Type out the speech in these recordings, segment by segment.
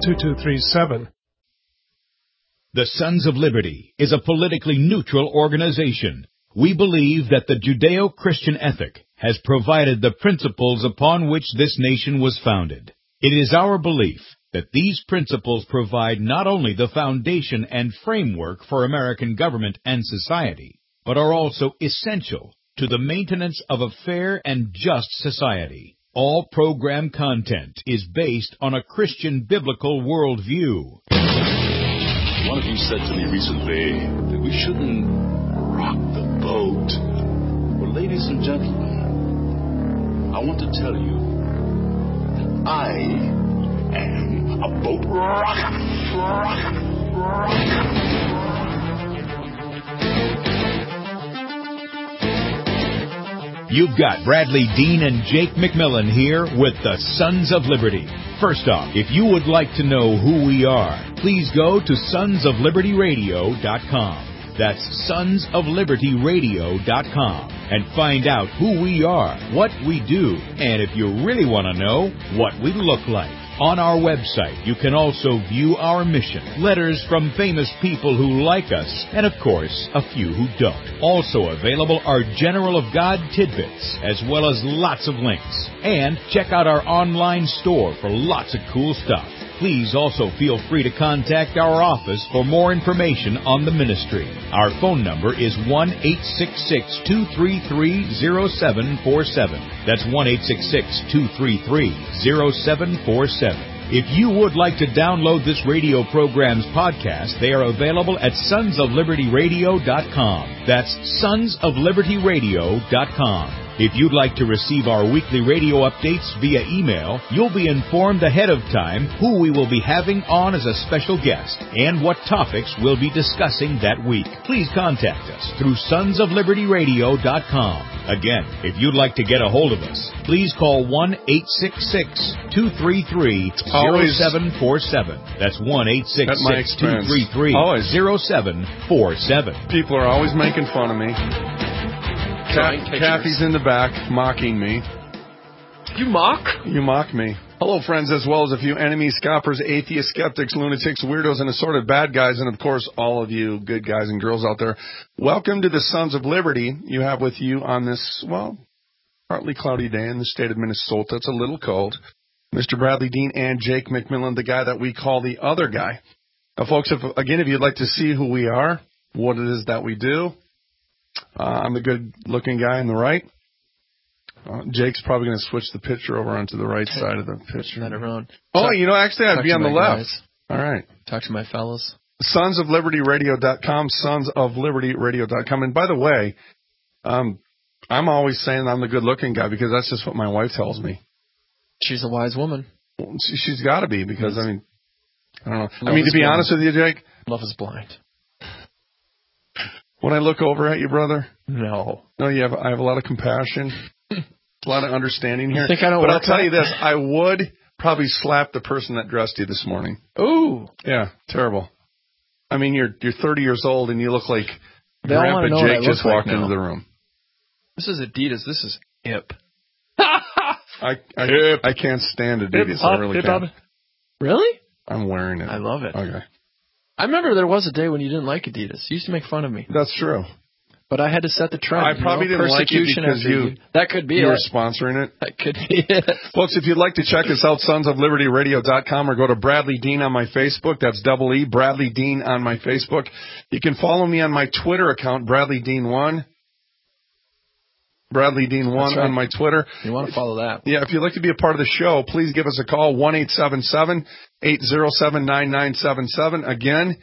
2237. The Sons of Liberty is a politically neutral organization. We believe that the Judeo-Christian ethic has provided the principles upon which this nation was founded. It is our belief that these principles provide not only the foundation and framework for American government and society, but are also essential to the maintenance of a fair and just society. All program content is based on a Christian biblical worldview. One of you said to me recently that we shouldn't rock the boat. Well, ladies and gentlemen, I want to tell you that I am a boat rocker. You've got Bradley Dean and Jake McMillan here with the Sons of Liberty. First off, if you would like to know who we are, please go to sonsoflibertyradio.com. That's sonsoflibertyradio.com and find out who we are, what we do, and if you really want to know, what we look like. On our website, you can also view our mission, letters from famous people who like us, and of course, a few who don't. Also available are General of God tidbits, as well as lots of links. And check out our online store for lots of cool stuff. Please also feel free to contact our office for more information on the ministry. Our phone number is 1-866-233-0747. That's 1-866-233-0747. If you would like to download this radio program's podcast, they are available at sonsoflibertyradio.com. That's sonsoflibertyradio.com. If you'd like to receive our weekly radio updates via email, you'll be informed ahead of time who we will be having on as a special guest and what topics we'll be discussing that week. Please contact us through sonsoflibertyradio.com. Again, if you'd like to get a hold of us, please call 1-866-233-0747. That's 1-866-233-0747. People are always making fun of me. Kathy's in the back mocking me. You mock? You mock me. Hello, friends, as well as a few enemies, scoffers, atheists, skeptics, lunatics, weirdos, and assorted bad guys, and, of course, all of you good guys and girls out there. Welcome to the Sons of Liberty. You have with you on this, well, partly cloudy day in the state of Minnesota. It's a little cold. Mr. Bradley Dean and Jake McMillan, the guy that we call the other guy. Now, folks, if you'd like to see who we are, what it is that we do, I'm the good-looking guy on the right. Jake's probably going to switch the picture over onto the right side of the picture. That around. Oh, actually, I'd be on the left. Guys. All right. Talk to my fellows. Sonsoflibertyradio.com, sonsoflibertyradio.com. And by the way, I'm always saying I'm the good-looking guy because that's just what my wife tells me. She's a wise woman. She's got to be because, I don't know. To be honest with you, Jake. Love is blind. When I look over at you, brother. No, I have a lot of compassion, a lot of understanding here. You think I don't but work I'll tell you this, I would probably slap the person that dressed you this morning. Ooh. Yeah, terrible. You're 30 years old and you look like Grandpa Jake just walked into the room. This is Adidas. This is hip. I can't stand Adidas. I really can't. Really? I'm wearing it. I love it. Okay. I remember there was a day when you didn't like Adidas. You used to make fun of me. That's true. But I had to set the trend. I probably didn't like it because that could be you were sponsoring it. That could be it. Folks, if you'd like to check us out, sonsoflibertyradio.com, or go to Bradley Dean on my Facebook. That's double E, Bradley Dean on my Facebook. You can follow me on my Twitter account, Bradley Dean1. Bradley Dean1 on my Twitter. You want to follow that. Yeah, if you'd like to be a part of the show, please give us a call, 1-877-807-9977. Again,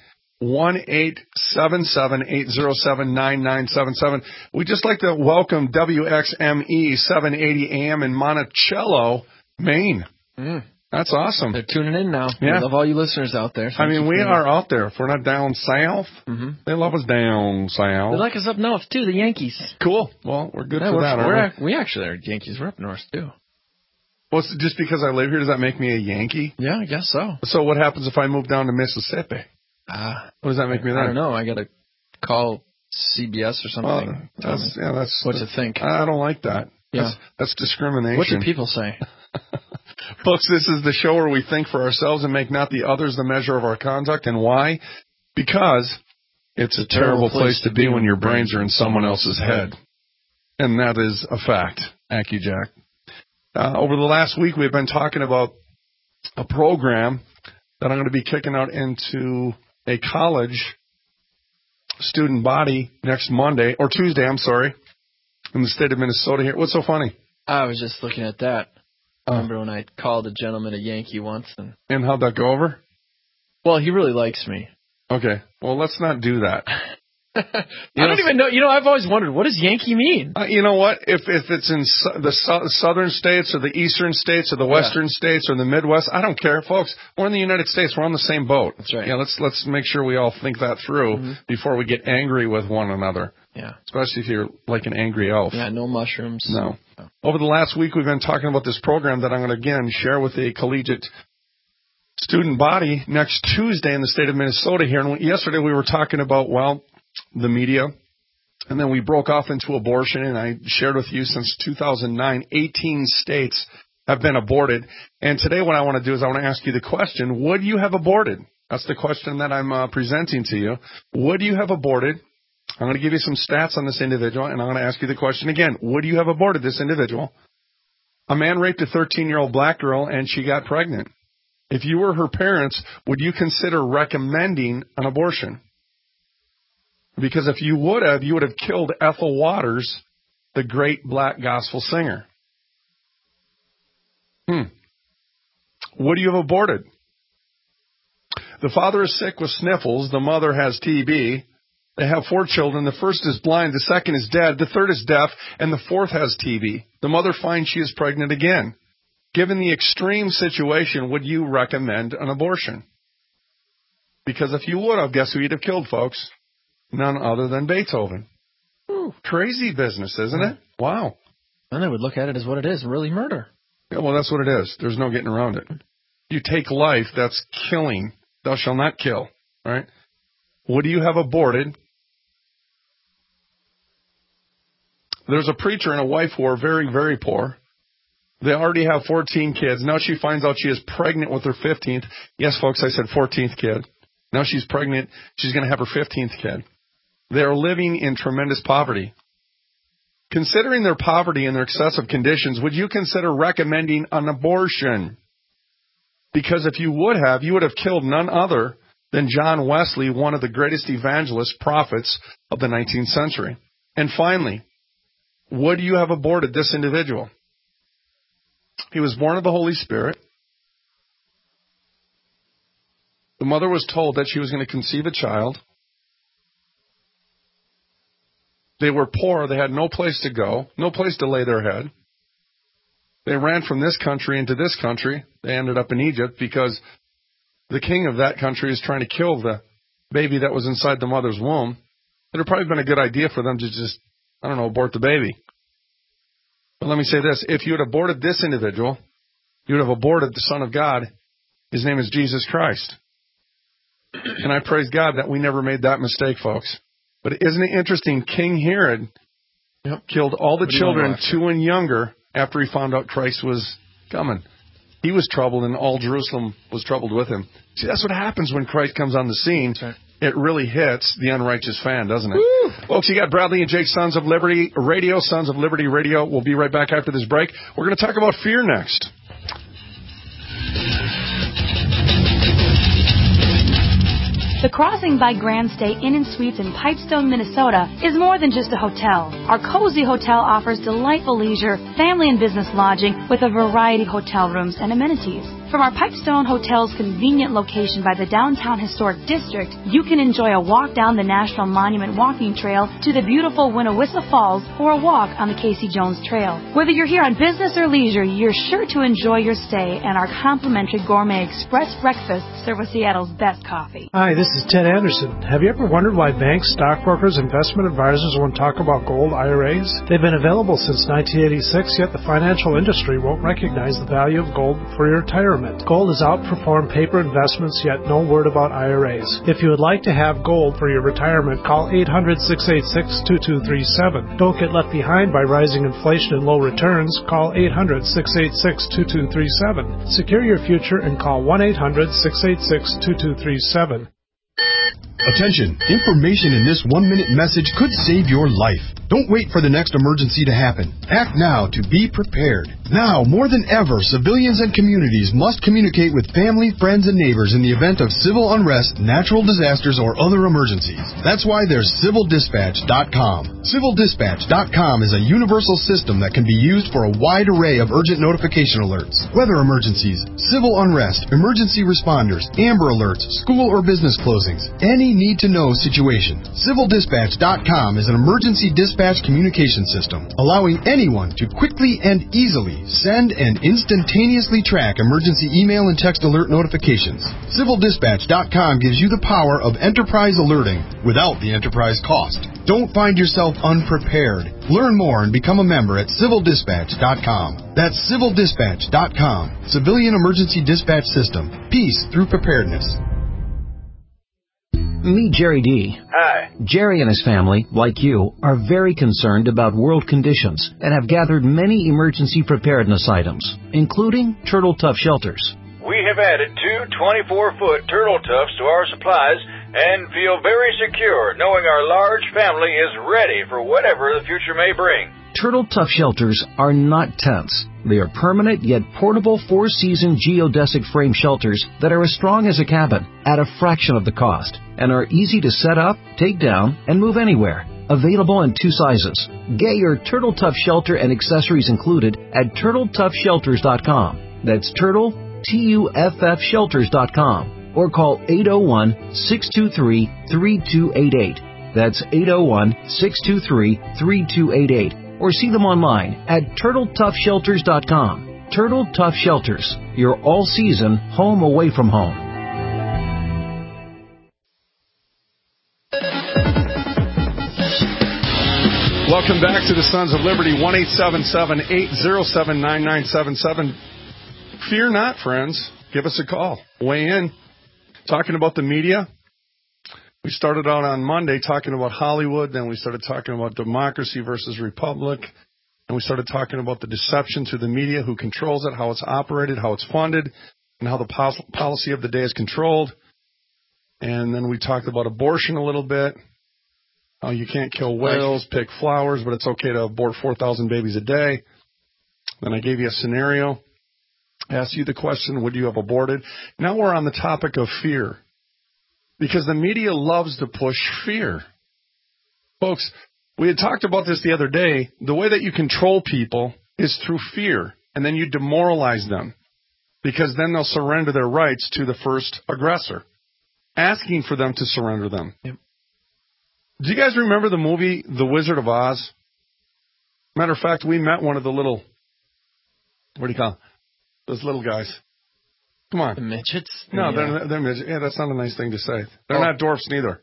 1-877-807-9977. We'd just like to welcome WXME 780 AM in Monticello, Maine. That's awesome. They're tuning in now. Yeah. We love all you listeners out there. We are out there. If we're not down south, they love us down south. They like us up north, too, the Yankees. Cool. Well, we're good for that, aren't we? We actually are Yankees. We're up north, too. Well, just because I live here, does that make me a Yankee? Yeah, I guess so. So what happens if I move down to Mississippi? What does that make me then? I don't know. I got to call CBS or something. That's what to think. I don't like that. Yeah. That's discrimination. What do people say? Folks, this is the show where we think for ourselves and make not the others the measure of our conduct. And why? Because it's a terrible place to be when your brains are in someone else's head. And that is a fact, AccuJack. Over the last week, we've been talking about a program that I'm going to be kicking out into a college student body next Monday, or Tuesday, I'm sorry, in the state of Minnesota here. What's so funny? I was just looking at that. I remember when I called a gentleman a Yankee once. And how'd that go over? Well, he really likes me. Okay. Well, let's not do that. I don't even know. I've always wondered, what does Yankee mean? You know what? If it's in the southern states or the eastern states or the western states or the Midwest, I don't care, folks. We're in the United States. We're on the same boat. That's right. Yeah, let's make sure we all think that through before we get angry with one another. Yeah. Especially if you're like an angry elf. Yeah, no mushrooms. No. Over the last week, we've been talking about this program that I'm going to, again, share with the collegiate student body next Tuesday in the state of Minnesota here. And yesterday we were talking about, the media, and then we broke off into abortion, and I shared with you since 2009, 18 states have been aborted. And today what I want to do is I want to ask you the question, would you have aborted? That's the question that I'm presenting to you. Would you have aborted? I'm going to give you some stats on this individual, and I'm going to ask you the question again. Would you have aborted this individual? A man raped a 13-year-old black girl, and she got pregnant. If you were her parents, would you consider recommending an abortion? Because if you would have killed Ethel Waters, the great black gospel singer. Would you have aborted? The father is sick with sniffles. The mother has TB. They have 4 children. The first is blind. The second is dead. The third is deaf. And the fourth has TB. The mother finds she is pregnant again. Given the extreme situation, would you recommend an abortion? Because if you would have, guess who you'd have killed, folks? None other than Beethoven. Ooh, crazy business, isn't it? Wow. And they would look at it as what it is, really murder. Yeah, well, that's what it is. There's no getting around it. You take life, that's killing. Thou shalt not kill. Right? Would you have aborted? There's a preacher and a wife who are very, very poor. They already have 14 kids. Now she finds out she is pregnant with her 15th. Yes, folks, I said 14th kid. Now she's pregnant. She's going to have her 15th kid. They are living in tremendous poverty. Considering their poverty and their excessive conditions, would you consider recommending an abortion? Because if you would have killed none other than John Wesley, one of the greatest evangelist prophets of the 19th century. And finally, would you have aborted this individual? He was born of the Holy Spirit. The mother was told that she was going to conceive a child. They were poor. They had no place to go, no place to lay their head. They ran from this country into this country. They ended up in Egypt because the king of that country is trying to kill the baby that was inside the mother's womb. It would have probably been a good idea for them to just, abort the baby. But let me say this. If you had aborted this individual, you would have aborted the Son of God. His name is Jesus Christ. And I praise God that we never made that mistake, folks. But isn't it interesting? King Herod killed all the children 2 and younger after he found out Christ was coming. He was troubled, and all Jerusalem was troubled with him. See, that's what happens when Christ comes on the scene. Right. It really hits the unrighteous fan, doesn't it? Woo! Folks, you got Bradley and Jake, Sons of Liberty Radio. Sons of Liberty Radio. We'll be right back after this break. We're going to talk about fear next. The Crossing by Grand Stay Inn & Suites in Pipestone, Minnesota is more than just a hotel. Our cozy hotel offers delightful leisure, family and business lodging with a variety of hotel rooms and amenities. From our Pipestone Hotel's convenient location by the downtown historic district, you can enjoy a walk down the National Monument Walking Trail to the beautiful Winnewissa Falls or a walk on the Casey Jones Trail. Whether you're here on business or leisure, you're sure to enjoy your stay and our complimentary gourmet express breakfast served with Seattle's best coffee. Hi, this is Ted Anderson. Have you ever wondered why banks, stockbrokers, investment advisors won't talk about gold IRAs? They've been available since 1986, yet the financial industry won't recognize the value of gold for your retirement. retirement. Gold has outperformed paper investments, yet no word about IRAs. If you would like to have gold for your retirement, call 800-686-2237. Don't get left behind by rising inflation and low returns. Call 800-686-2237. Secure your future and call 1-800-686-2237. Attention, information in this 1-minute message could save your life. Don't wait for the next emergency to happen. Act now to be prepared. Now, more than ever, civilians and communities must communicate with family, friends, and neighbors in the event of civil unrest, natural disasters, or other emergencies. That's why there's CivilDispatch.com. CivilDispatch.com is a universal system that can be used for a wide array of urgent notification alerts. Weather emergencies, civil unrest, emergency responders, Amber Alerts, school or business closings, any need-to-know situation. CivilDispatch.com is an emergency dispatch communication system, allowing anyone to quickly and easily send and instantaneously track emergency email and text alert notifications. CivilDispatch.com gives you the power of enterprise alerting without the enterprise cost. Don't find yourself unprepared. Learn more and become a member at CivilDispatch.com. That's CivilDispatch.com. Civilian Emergency Dispatch System. Peace through preparedness. Meet Jerry D. Hi. Jerry and his family, like you, are very concerned about world conditions and have gathered many emergency preparedness items, including Turtle Tough shelters. We have added 2 24-foot Turtle Toughs to our supplies and feel very secure knowing our large family is ready for whatever the future may bring. Turtle Tough shelters are not tents. They are permanent yet portable 4-season geodesic frame shelters that are as strong as a cabin at a fraction of the cost and are easy to set up, take down, and move anywhere. Available in 2 sizes. Get your Turtle Tough shelter and accessories included at TurtleToughShelters.com. That's Turtle, TUFF Shelters.com, or call 801-623-3288. That's 801-623-3288. Or see them online at TurtleToughShelters.com. Turtle Tough Shelters, your all-season home away from home. Welcome back to the Sons of Liberty, 1-877-807-9977. Fear not, friends. Give us a call. Weigh in. Talking about the media. We started out on Monday talking about Hollywood, then we started talking about democracy versus republic, and we started talking about the deception through the media, who controls it, how it's operated, how it's funded, and how the policy of the day is controlled. And then we talked about abortion a little bit, how you can't kill whales, pick flowers, but it's okay to abort 4,000 babies a day. Then I gave you a scenario, asked you the question, would you have aborted? Now we're on the topic of fear. Because the media loves to push fear. Folks, we had talked about this the other day. The way that you control people is through fear, and then you demoralize them, because then they'll surrender their rights to the first aggressor, asking for them to surrender them. Yep. Do you guys remember the movie The Wizard of Oz? Matter of fact, we met one of the little, what do you call them? Those little guys. Come on. The midgets? No, they're midgets. Yeah, that's not a nice thing to say. They're not dwarfs neither.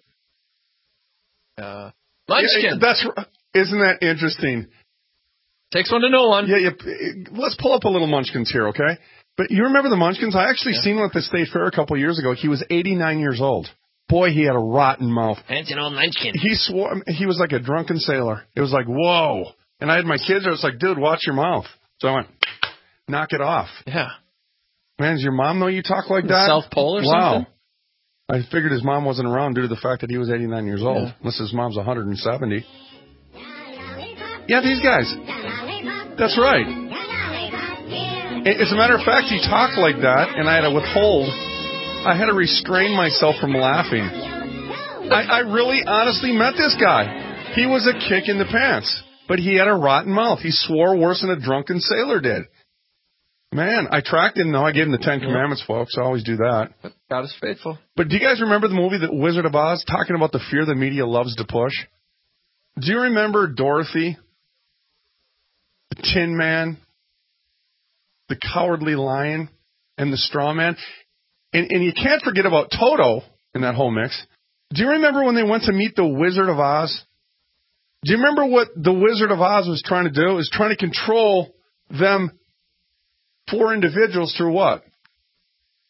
Munchkin. Isn't that interesting? Takes one to know one. Yeah, let's pull up a little Munchkins here, okay? But you remember the Munchkins? I actually seen one at the State Fair a couple of years ago. He was 89 years old. Boy, he had a rotten mouth. That's an old Munchkin. He swore he was like a drunken sailor. It was like, whoa. And I had my kids there. It's like, dude, watch your mouth. So I went, knock it off. Yeah. Man, does your mom know you talk like that? South Pole or something? I figured his mom wasn't around due to the fact that he was 89 years old, unless his mom's 170. Yeah, these guys. That's right. As a matter of fact, he talked like that, and I had to withhold. I had to restrain myself from laughing. I really honestly met this guy. He was a kick in the pants, but he had a rotten mouth. He swore worse than a drunken sailor did. Man, I tracked him, though. I gave him the 10 Commandments, folks. I always do that. God is faithful. But do you guys remember the movie The Wizard of Oz, talking about the fear the media loves to push? Do you remember Dorothy, the Tin Man, the Cowardly Lion, and the Straw Man? And you can't forget about Toto in that whole mix. Do you remember when they went to meet the Wizard of Oz? Do you remember what the Wizard of Oz was trying to do? It was trying to control them 4 individuals through what?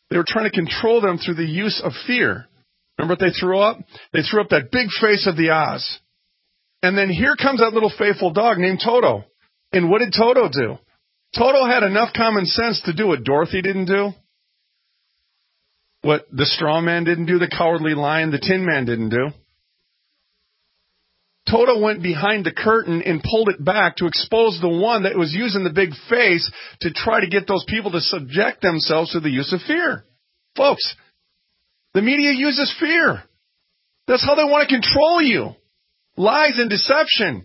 They were trying to control them through the use of fear. Remember what they threw up? They threw up that big face of the Oz. And then here comes that little faithful dog named Toto. And what did Toto do? Toto had enough common sense to do what Dorothy didn't do, what the straw man didn't do, the cowardly lion, the tin man didn't do. Toto went behind the curtain and pulled it back to expose the one that was using the big face to try to get those people to subject themselves to the use of fear. Folks, the media uses fear. That's how they want to control you. Lies and deception.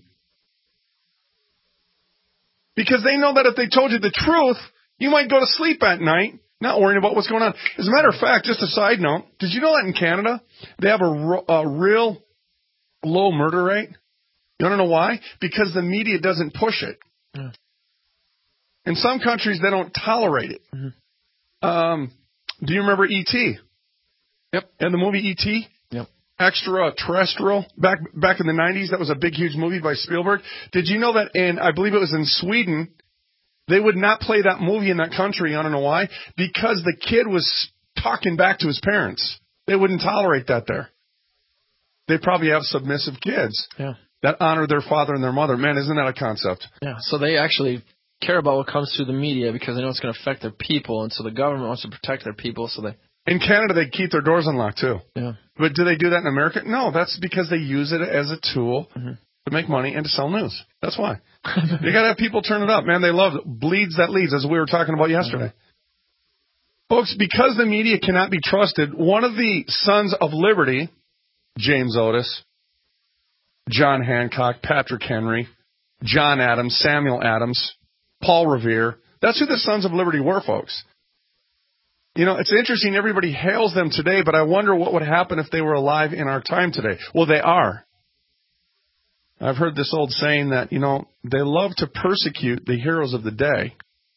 Because they know that if they told you the truth, you might go to sleep at night not worrying about what's going on. As a matter of fact, just a side note, did you know that in Canada, they have a real low murder rate? You want to know why? Because the media doesn't push it. Yeah. In some countries, they don't tolerate it. Mm-hmm. Do you remember E.T.? Yep. And the movie E.T.? Yep. Extraterrestrial, back in the 90s, that was a big, huge movie by Spielberg. Did you know that I believe it was in Sweden, they would not play that movie in that country? I don't know why. Because the kid was talking back to his parents. They wouldn't tolerate that there. They probably have submissive kids that honor their father and their mother. Man, isn't that a concept? Yeah, so they actually care about what comes through the media because they know it's going to affect their people, and so the government wants to protect their people, so they... In Canada, they keep their doors unlocked, too. Yeah. But do they do that in America? No, that's because they use it as a tool to make money and to sell news. That's why. You got to have people turn it up, man. They love it. Bleeds that leads, as we were talking about yesterday. Folks, because the media cannot be trusted, one of the Sons of Liberty, James Otis, John Hancock, Patrick Henry, John Adams, Samuel Adams, Paul Revere, that's who the Sons of Liberty were, folks. You know, it's interesting, everybody hails them today, but I wonder what would happen if they were alive in our time today. Well, they are. I've heard this old saying that, you know, they love to persecute the heroes of the day,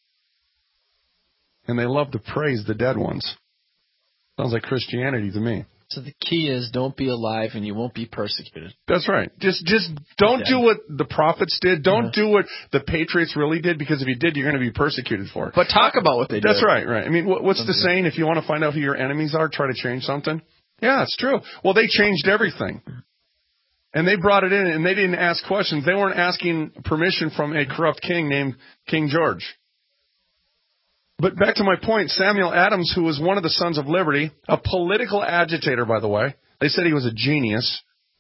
and they love to praise the dead ones. Sounds like Christianity to me. So the key is don't be alive and you won't be persecuted. That's right. Just don't do what the prophets did. Don't do what the patriots really did, because if you did, you're going to be persecuted for it. But talk about what they did. That's right. I mean, what's the saying? If you want to find out who your enemies are, try to change something. Yeah, it's true. Well, they changed everything. And they brought it in, and they didn't ask questions. They weren't asking permission from a corrupt king named King George. But back to my point, Samuel Adams, who was one of the Sons of Liberty, a political agitator, by the way. They said he was a genius.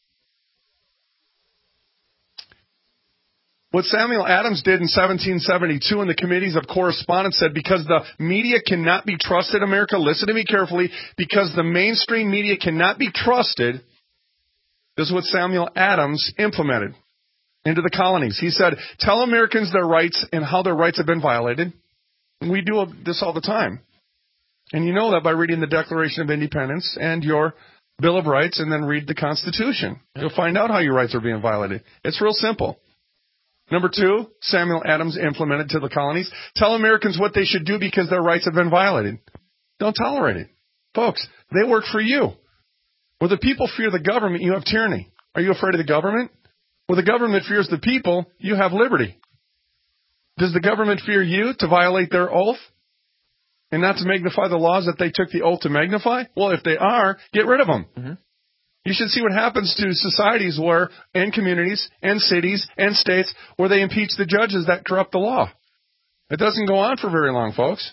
What Samuel Adams did in 1772 in the Committees of Correspondence said, because the media cannot be trusted, America, listen to me carefully, because the mainstream media cannot be trusted, this is what Samuel Adams implemented into the colonies. He said, tell Americans their rights and how their rights have been violated. We do this all the time. And you know that by reading the Declaration of Independence and your Bill of Rights, and then read the Constitution. You'll find out how your rights are being violated. It's real simple. Number 2, Samuel Adams implemented to the colonies. Tell Americans what they should do because their rights have been violated. Don't tolerate it. Folks, they work for you. Where the people fear the government, you have tyranny. Are you afraid of the government? Where the government fears the people, you have liberty. Does the government fear you to violate their oath and not to magnify the laws that they took the oath to magnify? Well, if they are, get rid of them. Mm-hmm. You should see what happens to societies where, and communities, and cities, and states, where they impeach the judges that corrupt the law. It doesn't go on for very long, folks.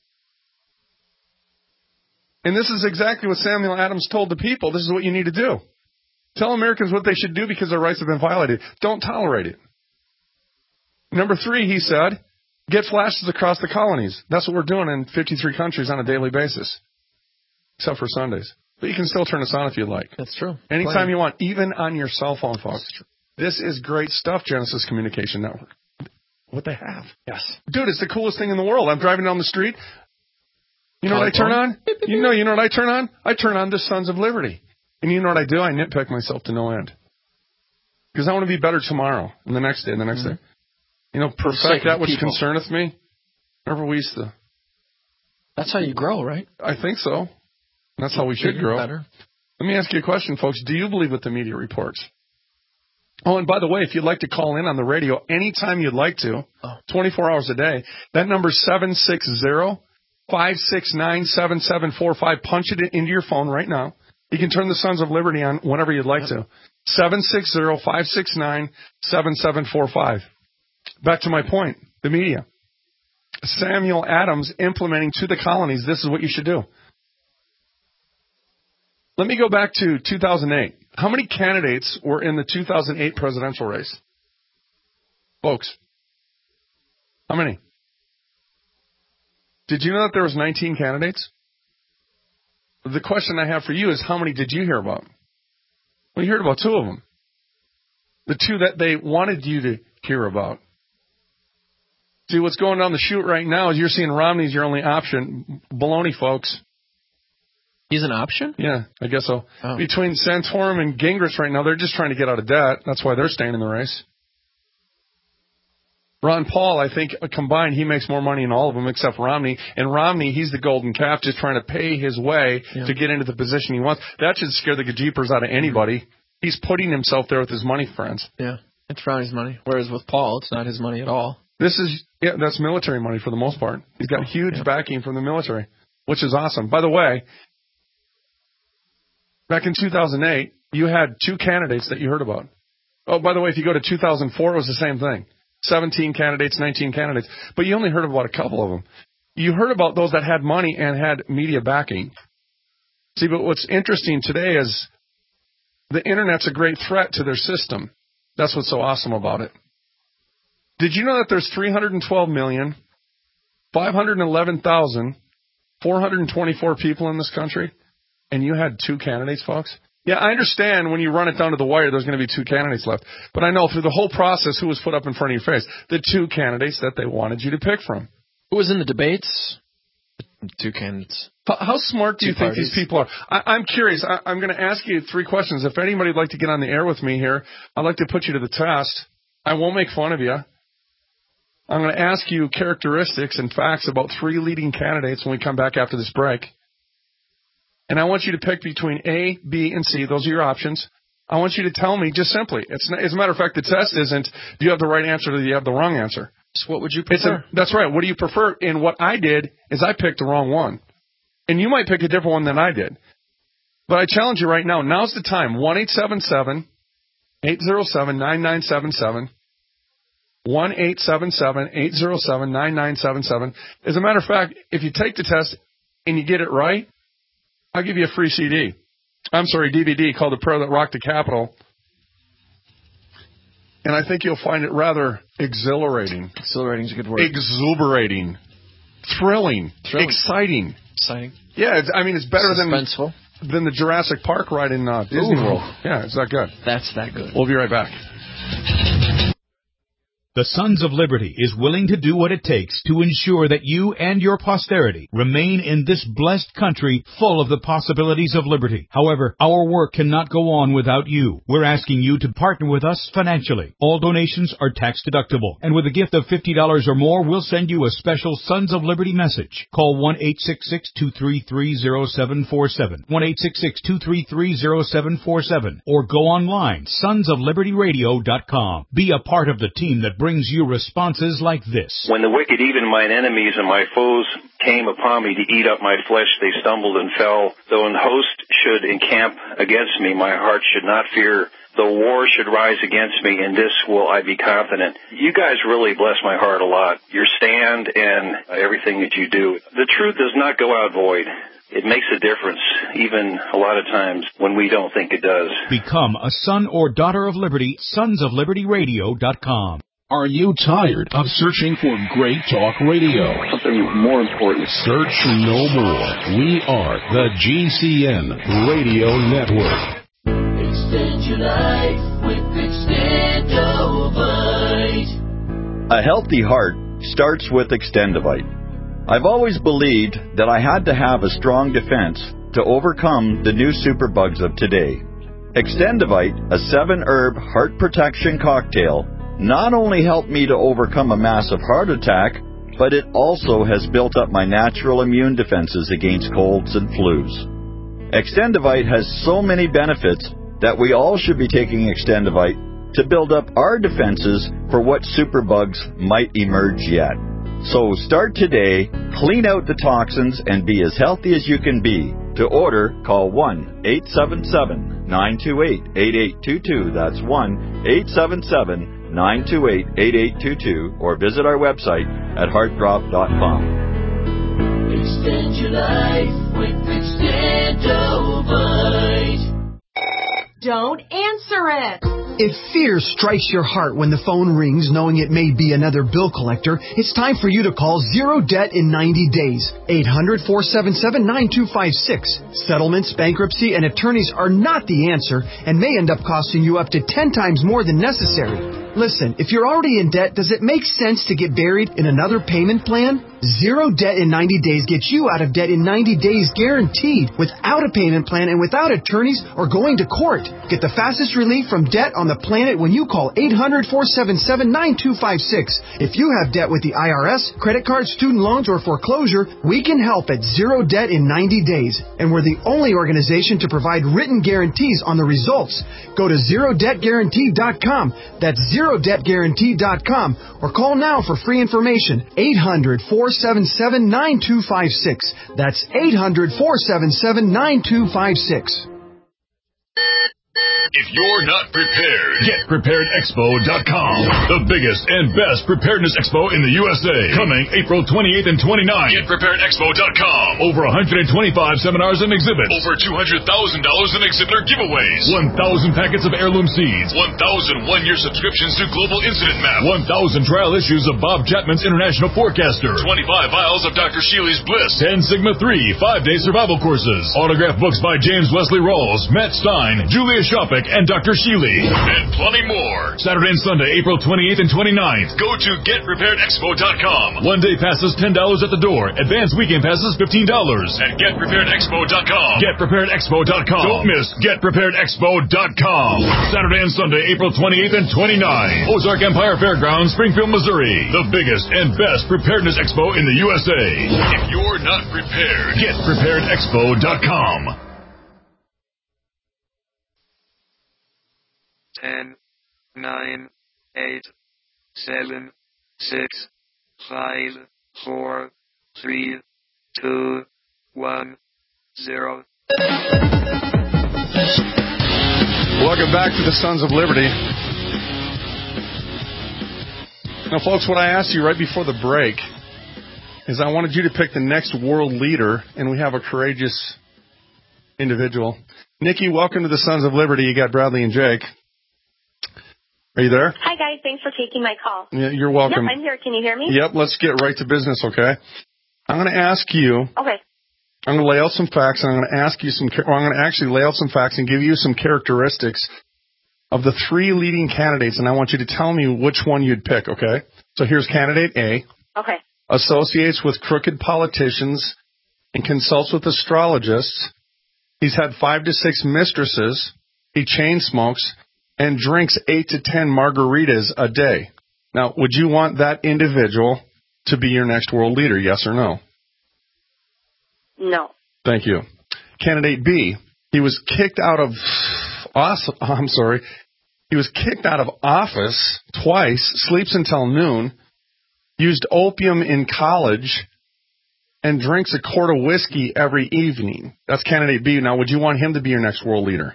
And this is exactly what Samuel Adams told the people. This is what you need to do. Tell Americans what they should do because their rights have been violated. Don't tolerate it. Number 3, he said, get flashes across the colonies. That's what we're doing in 53 countries on a daily basis, except for Sundays. But you can still turn us on if you'd like. That's true. Anytime you want, even on your cell phone, folks. This is great stuff, Genesis Communication Network. What they have. Yes. Dude, it's the coolest thing in the world. I'm driving down the street. You know what I turn on? You know what I turn on? I turn on the Sons of Liberty. And you know what I do? I nitpick myself to no end. Because I want to be better tomorrow, and the next day, and the next day. You know, perfect that which concerneth me. Remember we used to... That's how you grow, right? I think so. That's how we should grow. Better. Let me ask you a question, folks. Do you believe what the media reports? Oh, and by the way, if you'd like to call in on the radio anytime you'd like to, 24 hours a day, that number's 760-569-7745. Punch it into your phone right now. You can turn the Sons of Liberty on whenever you'd like to. 760-569-7745. Back to my point, the media. Samuel Adams implementing to the colonies, this is what you should do. Let me go back to 2008. How many candidates were in the 2008 presidential race? Folks, how many? Did you know that there was 19 candidates? The question I have for you is, how many did you hear about? Well, you heard about 2 of them. The 2 that they wanted you to hear about. See, what's going down the chute right now is you're seeing Romney's your only option. Baloney, folks. He's an option? Yeah, I guess so. Oh. Between Santorum and Gingrich right now, they're just trying to get out of debt. That's why they're staying in the race. Ron Paul, I think, combined, he makes more money than all of them except Romney. And Romney, he's the golden calf, just trying to pay his way to get into the position he wants. That should scare the jeepers out of anybody. He's putting himself there with his money, friends. Yeah, it's Romney's money. Whereas with Paul, it's not his money at all. That's military money for the most part. He's got huge backing from the military, which is awesome. By the way, back in 2008, you had 2 candidates that you heard about. Oh, by the way, if you go to 2004, it was the same thing. 17 candidates, 19 candidates. But you only heard about a couple of them. You heard about those that had money and had media backing. See, but what's interesting today is the Internet's a great threat to their system. That's what's so awesome about it. Did you know that there's 312,511,424 people in this country? And you had 2 candidates, folks? Yeah, I understand when you run it down to the wire, there's going to be 2 candidates left. But I know through the whole process who was put up in front of your face. The 2 candidates that they wanted you to pick from. Who was in the debates? The 2 candidates. How smart do you think these people are? I'm curious. I'm going to ask you 3 questions. If anybody would like to get on the air with me here, I'd like to put you to the test. I won't make fun of you. I'm going to ask you characteristics and facts about 3 leading candidates when we come back after this break. And I want you to pick between A, B, and C. Those are your options. I want you to tell me just simply. As a matter of fact, the test isn't do you have the right answer or do you have the wrong answer. So what would you prefer? That's right. What do you prefer? And what I did is I picked the wrong one. And you might pick a different one than I did. But I challenge you right now. Now's the time. 1-877-807-9977. 1-877-807-9977. As a matter of fact, if you take the test and you get it right, I'll give you a free CD. DVD called The Prayer That Rocked the Capitol. And I think you'll find it rather exhilarating. Exhilarating is a good word. Exuberating. Thrilling. Exciting. Yeah, it's better than the Jurassic Park ride in Disney World. Yeah, it's that good. That's that good. We'll be right back. The Sons of Liberty is willing to do what it takes to ensure that you and your posterity remain in this blessed country full of the possibilities of liberty. However, our work cannot go on without you. We're asking you to partner with us financially. All donations are tax deductible, and with a gift of $50 or more, we'll send you a special Sons of Liberty message. Call 1-866-233-0747, 1-866-233-0747, or go online, sonsoflibertyradio.com. Be a part of the team that brings you responses like this. When the wicked, even mine enemies and my foes, came upon me to eat up my flesh, they stumbled and fell. Though an host should encamp against me, my heart should not fear. Though war should rise against me, in this will I be confident. You guys really bless my heart a lot. Your stand and everything that you do. The truth does not go out void. It makes a difference, even a lot of times when we don't think it does. Become a son or daughter of liberty, sonsoflibertyradio.com. Are you tired of searching for great talk radio? Something more important. Search no more. We are the GCN Radio Network. Extend your life with Extendovite. A healthy heart starts with Extendovite. I've always believed that I had to have a strong defense to overcome the new superbugs of today. Extendovite, a 7-herb heart protection cocktail, not only helped me to overcome a massive heart attack, but it also has built up my natural immune defenses against colds and flus. Extendovite has so many benefits that we all should be taking Extendovite to build up our defenses for what superbugs might emerge yet. So start today Clean out the toxins and be as healthy as you can be. To order, call 1-877-928-8822. That's 1-877-928-8822. Or visit our website at heartdrop.com. Extend your life with Extendovite. Don't answer it. If fear strikes your heart when the phone rings knowing it may be another bill collector, it's time for you to call Zero Debt in 90 days. 800-477-9256. Settlements, bankruptcy, and attorneys are not the answer and may end up costing you up to 10 times more than necessary. Listen, if you're already in debt, does it make sense to get buried in another payment plan? Zero Debt in 90 days gets you out of debt in 90 days guaranteed, without a payment plan and without attorneys or going to court. Get the fastest relief from debt on the planet when you call 800-477-9256. If you have debt with the IRS, credit cards, student loans, or foreclosure, we can help at Zero Debt in 90 days. And we're the only organization to provide written guarantees on the results. Go to ZeroDebtGuarantee.com. That's ZeroDebtGuarantee.com. Or call now for free information. 800-477-9256. That's 800-477-9256. If you're not prepared, GetPreparedExpo.com. The biggest and best preparedness expo in the USA. Coming April 28th and 29th. GetPreparedExpo.com. Over 125 seminars and exhibits. Over $200,000 in exhibitor giveaways. 1,000 packets of heirloom seeds. 1,000 one-year subscriptions to Global Incident Map. 1,000 trial issues of Bob Chapman's International Forecaster. 25 vials of Dr. Sheely's Bliss. 10 Sigma 3 5-day survival courses. Autographed books by James Wesley Rawls, Matt Stein, Julia Shopik, and Dr. Sheely. And plenty more. Saturday and Sunday, April 28th and 29th. Go to GetPreparedExpo.com. One-day passes $10 at the door. Advanced weekend passes $15 at GetPreparedExpo.com. GetPreparedExpo.com. Don't miss GetPreparedExpo.com. Saturday and Sunday, April 28th and 29th. Ozark Empire Fairgrounds, Springfield, Missouri. The biggest and best preparedness expo in the USA. If you're not prepared, GetPreparedExpo.com. 10, 9, 8, 7, 6, 5, 4, 3, 2, 1, 0. Welcome back to the Sons of Liberty. Now, folks, what I asked you right before the break is I wanted you to pick the next world leader, and we have a courageous individual. Nikki, welcome to the Sons of Liberty. You got Bradley and Jake. Are you there? Hi, guys. Thanks for taking my call. Yeah, you're welcome. Yep, I'm here. Can you hear me? Yep, let's get right to business, okay? I'm going to ask you. Okay. I'm going to lay out some facts, and I'm going to ask you I'm going to actually lay out some facts and give you some characteristics of the three leading candidates, and I want you to tell me which one you'd pick, okay? So here's candidate A. Okay. Associates with crooked politicians and consults with astrologists. He's had 5 to 6 mistresses. He chain smokes and drinks 8 to 10 margaritas a day. Now, would you want that individual to be your next world leader, yes or no? No. Thank you. Candidate B, he was kicked out of He was kicked out of office twice, sleeps until noon, used opium in college, and drinks a quart of whiskey every evening. That's candidate B. Now, would you want him to be your next world leader?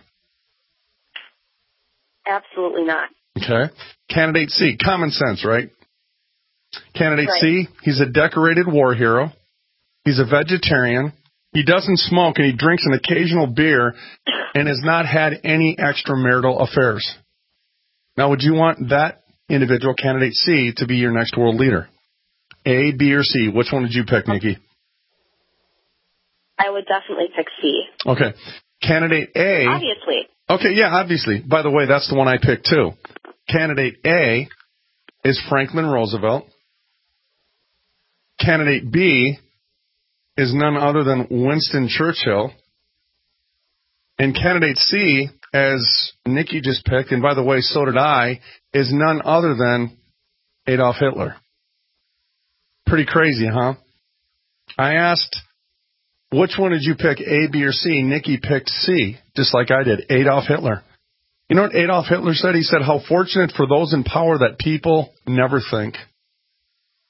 Absolutely not. Okay. Candidate C, common sense, right? Candidate Right. C, he's a decorated war hero. He's a vegetarian. He doesn't smoke, and he drinks an occasional beer and has not had any extramarital affairs. Now, would you want that individual, candidate C, to be your next world leader? A, B, or C? Which one did you pick, Nikki? I would definitely pick C. Okay. Candidate A. Obviously. Okay, yeah, obviously. By the way, that's the one I picked, too. Candidate A is Franklin Roosevelt. Candidate B is none other than Winston Churchill. And candidate C, as Nikki just picked, and by the way, so did I, is none other than Adolf Hitler. Pretty crazy, huh? I asked, which one did you pick, A, B, or C? Nikki picked C, just like I did, Adolf Hitler. You know what Adolf Hitler said? He said, how fortunate for those in power that people never think.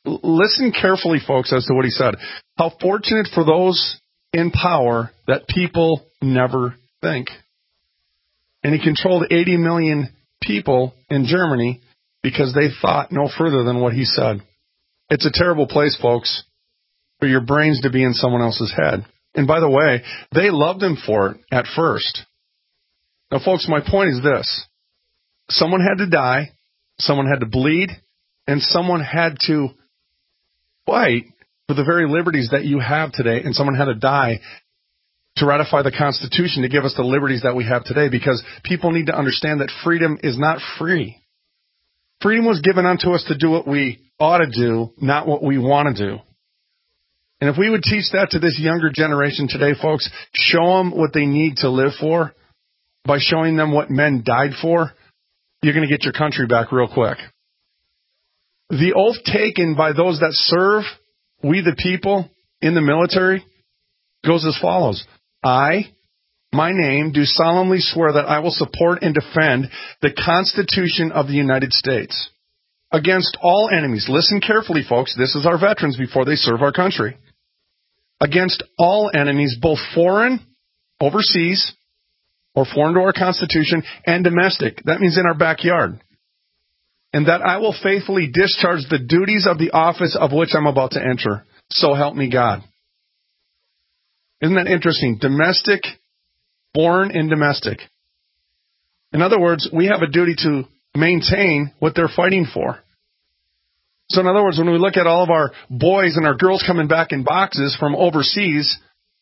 Listen carefully, folks, as to what he said. How fortunate for those in power that people never think. And he controlled 80 million people in Germany because they thought no further than what he said. It's a terrible place, folks, for your brains to be in someone else's head. And by the way, they loved him for it at first. Now, folks, my point is this. Someone had to die, someone had to bleed, and someone had to fight for the very liberties that you have today, and someone had to die to ratify the Constitution to give us the liberties that we have today, because people need to understand that freedom is not free. Freedom was given unto us to do what we ought to do, not what we want to do. And if we would teach that to this younger generation today, folks, show them what they need to live for by showing them what men died for, you're going to get your country back real quick. The oath taken by those that serve, we the people, in the military, goes as follows. I, my name, do solemnly swear that I will support and defend the Constitution of the United States against all enemies. Listen carefully, folks. This is our veterans before they serve our country. Against all enemies, both foreign, overseas, or foreign to our Constitution, and domestic. That means in our backyard. And that I will faithfully discharge the duties of the office of which I'm about to enter. So help me God. Isn't that interesting? Domestic, foreign, and domestic. In other words, we have a duty to maintain what they're fighting for. So in other words, when we look at all of our boys and our girls coming back in boxes from overseas,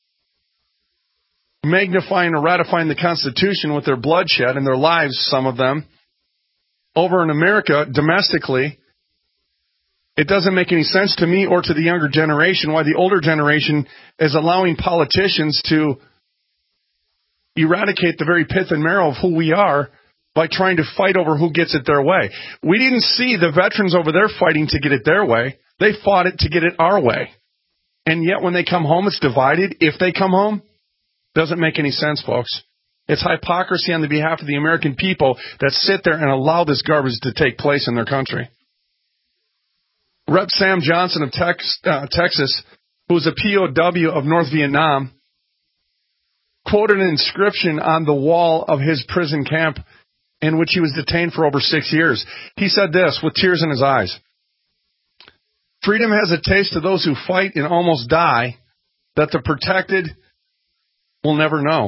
magnifying or ratifying the Constitution with their bloodshed and their lives, some of them, over in America, domestically, it doesn't make any sense to me or to the younger generation why the older generation is allowing politicians to eradicate the very pith and marrow of who we are by trying to fight over who gets it their way. We didn't see the veterans over there fighting to get it their way. They fought it to get it our way. And yet when they come home, it's divided. If they come home, doesn't make any sense, folks. It's hypocrisy on the behalf of the American people that sit there and allow this garbage to take place in their country. Rep. Sam Johnson of Texas, who was a POW of North Vietnam, quoted an inscription on the wall of his prison camp in which he was detained for over 6 years. He said this with tears in his eyes. Freedom has a taste to those who fight and almost die that the protected will never know.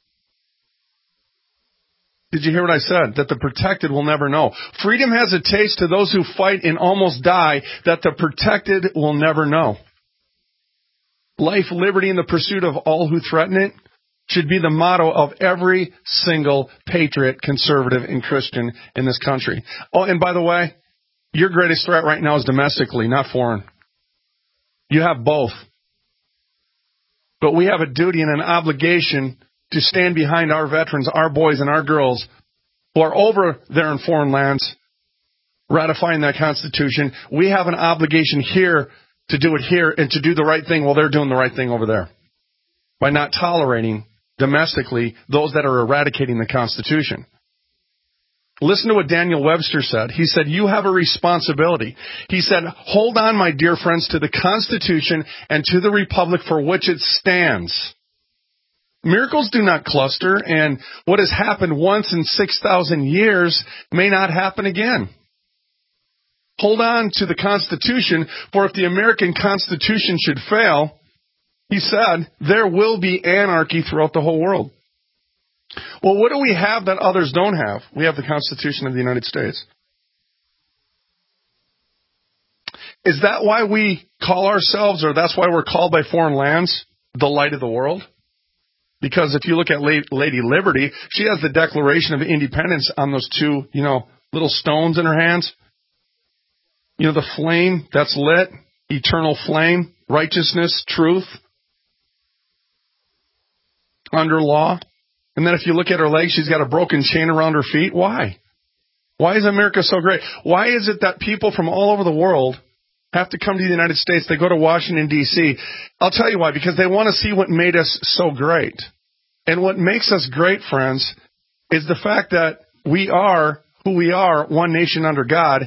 Did you hear what I said? That the protected will never know. Freedom has a taste to those who fight and almost die that the protected will never know. Life, liberty, and the pursuit of all who threaten it should be the motto of every single patriot, conservative, and Christian in this country. Oh, and by the way, your greatest threat right now is domestically, not foreign. You have both. But we have a duty and an obligation to stand behind our veterans, our boys and our girls who are over there in foreign lands ratifying that Constitution. We have an obligation here to do it here and to do the right thing while they're doing the right thing over there by not tolerating domestically those that are eradicating the Constitution. Listen to what Daniel Webster said. He said, you have a responsibility. He said, hold on, my dear friends, to the Constitution and to the Republic for which it stands. Miracles do not cluster, and what has happened once in 6,000 years may not happen again. Hold on to the Constitution, for if the American Constitution should fail, he said, there will be anarchy throughout the whole world. Well, what do we have that others don't have? We have the Constitution of the United States. Is that why we call ourselves, or that's why we're called by foreign lands, the light of the world? Because if you look at Lady Liberty, she has the Declaration of Independence on those two, little stones in her hands. The flame that's lit, eternal flame, righteousness, truth, under law. And then if you look at her legs, she's got a broken chain around her feet. Why? Why is America so great? Why is it that people from all over the world have to come to the United States? They go to Washington, D.C. I'll tell you why. Because they want to see what made us so great. And what makes us great, friends, is the fact that we are who we are, one nation under God,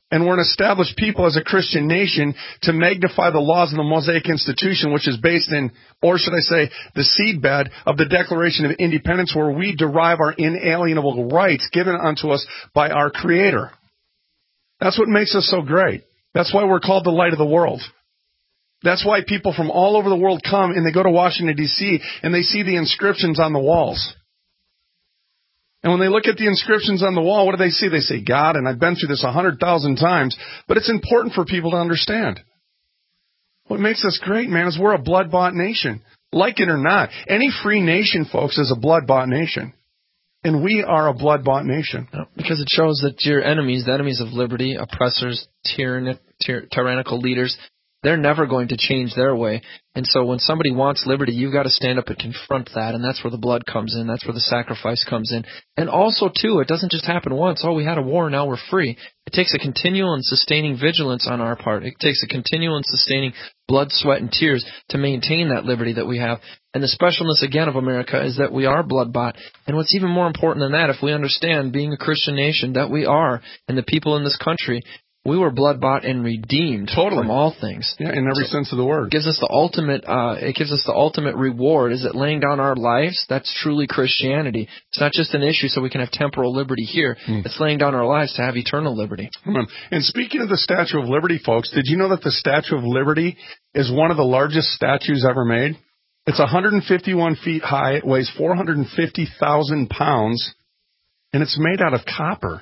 And we're an established people as a Christian nation to magnify the laws of the Mosaic Institution, which is based in, or should I say, the seedbed of the Declaration of Independence, where we derive our inalienable rights given unto us by our Creator. That's what makes us so great. That's why we're called the light of the world. That's why people from all over the world come and they go to Washington, D.C., and they see the inscriptions on the walls. And when they look at the inscriptions on the wall, what do they see? They say, God, and I've been through this 100,000 times, but it's important for people to understand. What makes us great, man, is we're a blood-bought nation. Like it or not, any free nation, folks, is a blood-bought nation. And we are a blood-bought nation. Because it shows that your enemies, the enemies of liberty, oppressors, tyrannical leaders, they're never going to change their way. And so when somebody wants liberty, you've got to stand up and confront that. And that's where the blood comes in. That's where the sacrifice comes in. And also, too, it doesn't just happen once. Oh, we had a war, now we're free. It takes a continual and sustaining vigilance on our part. It takes a continual and sustaining blood, sweat, and tears to maintain that liberty that we have. And the specialness, again, of America is that we are blood-bought. And what's even more important than that, if we understand, being a Christian nation, that we are, and the people in this country, we were blood-bought and redeemed from all things. Yeah, in every sense of the word. It gives us the ultimate reward. Is it laying down our lives? That's truly Christianity. It's not just an issue so we can have temporal liberty here. It's laying down our lives to have eternal liberty. And speaking of the Statue of Liberty, folks, did you know that the Statue of Liberty is one of the largest statues ever made? It's 151 feet high. It weighs 450,000 pounds. And it's made out of copper.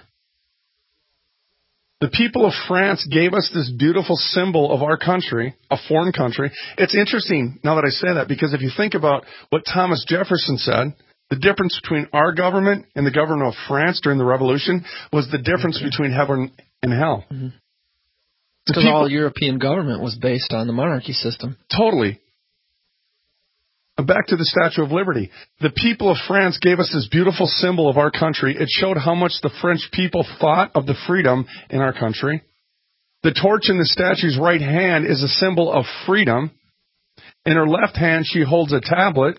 The people of France gave us this beautiful symbol of our country, a foreign country. It's interesting now that I say that, because if you think about what Thomas Jefferson said, the difference between our government and the government of France during the Revolution was the difference between heaven and hell. Because all European government was based on the monarchy system. Totally. Back to the Statue of Liberty. The people of France gave us this beautiful symbol of our country. It showed how much the French people thought of the freedom in our country. The torch in the statue's right hand is a symbol of freedom. In her left hand, she holds a tablet.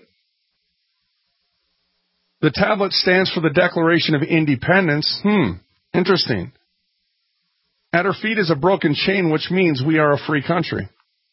The tablet stands for the Declaration of Independence. Interesting. At her feet is a broken chain, which means we are a free country.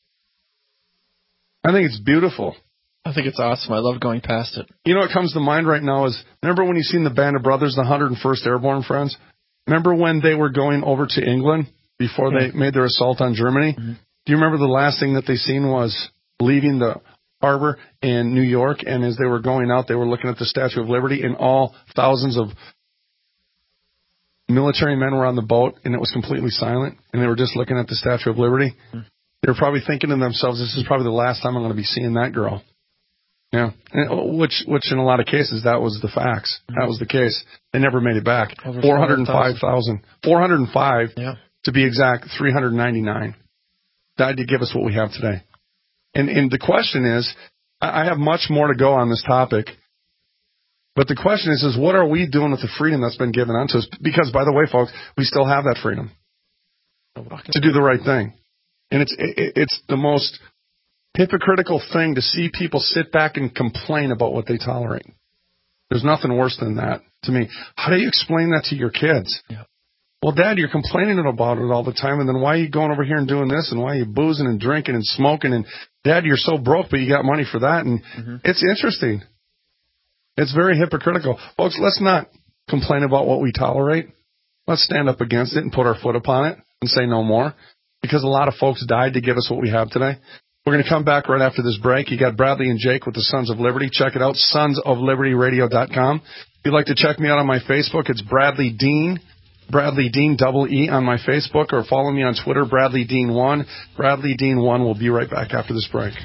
I think it's beautiful. I think it's awesome. I love going past it. You know what comes to mind right now is, remember when you seen the Band of Brothers, the 101st Airborne, friends? Remember when they were going over to England before they made their assault on Germany? Do you remember the last thing that they seen was leaving the harbor in New York, and as they were going out, they were looking at the Statue of Liberty, and all thousands of military men were on the boat, and it was completely silent, and they were just looking at the Statue of Liberty? They were probably thinking to themselves, this is probably the last time I'm going to be seeing that girl. Yeah, which in a lot of cases, that was the facts. That was the case. They never made it back. 405,000. 405, to be exact, 399 died to give us what we have today. And the question is, I have much more to go on this topic, but the question is what are we doing with the freedom that's been given unto us? Because, by the way, folks, we still have that freedom to do the right thing. And it's the most hypocritical thing to see people sit back and complain about what they tolerate. There's nothing worse than that to me. How do you explain that to your kids? Well, Dad, you're complaining about it all the time, and then why are you going over here and doing this, and why are you boozing and drinking and smoking, and Dad, you're so broke, but you got money for that, and it's interesting. It's very hypocritical. Folks, let's not complain about what we tolerate. Let's stand up against it and put our foot upon it and say no more, because a lot of folks died to give us what we have today. We're going to come back right after this break. You got Bradley and Jake with the Sons of Liberty. Check it out, sonsoflibertyradio.com. If you'd like to check me out on my Facebook, it's Bradley Dean, Bradley Dean, double E on my Facebook, or follow me on Twitter, Bradley Dean 1. Bradley Dean 1. We'll be right back after this break.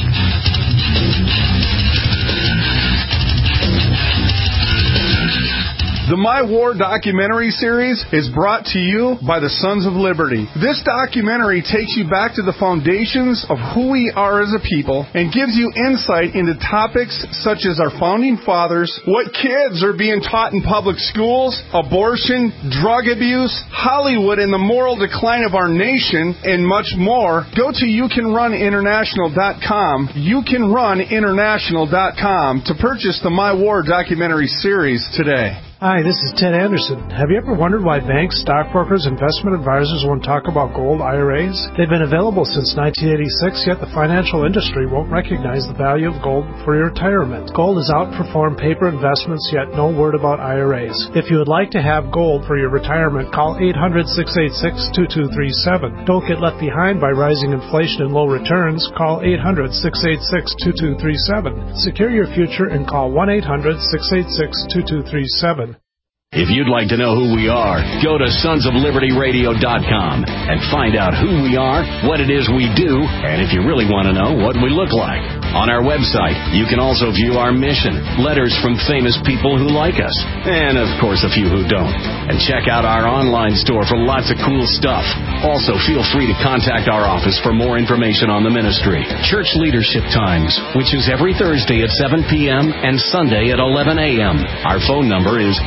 The My War documentary series is brought to you by the Sons of Liberty. This documentary takes you back to the foundations of who we are as a people and gives you insight into topics such as our founding fathers, what kids are being taught in public schools, abortion, drug abuse, Hollywood and the moral decline of our nation, and much more. Go to youcanruninternational.com, youcanruninternational.com to purchase the My War documentary series today. Hi, this is Ted Anderson. Have you ever wondered why banks, stockbrokers, investment advisors won't talk about gold IRAs? They've been available since 1986, yet the financial industry won't recognize the value of gold for your retirement. Gold has outperformed paper investments, yet no word about IRAs. If you would like to have gold for your retirement, call 800-686-2237. Don't get left behind by rising inflation and low returns. Call 800-686-2237. Secure your future and call 1-800-686-2237. If you'd like to know who we are, go to sonsoflibertyradio.com and find out who we are, what it is we do, and if you really want to know, what we look like. On our website, you can also view our mission, letters from famous people who like us, and of course a few who don't. And check out our online store for lots of cool stuff. Also, feel free to contact our office for more information on the ministry. Church Leadership Times, which is every Thursday at 7 p.m. and Sunday at 11 a.m. Our phone number is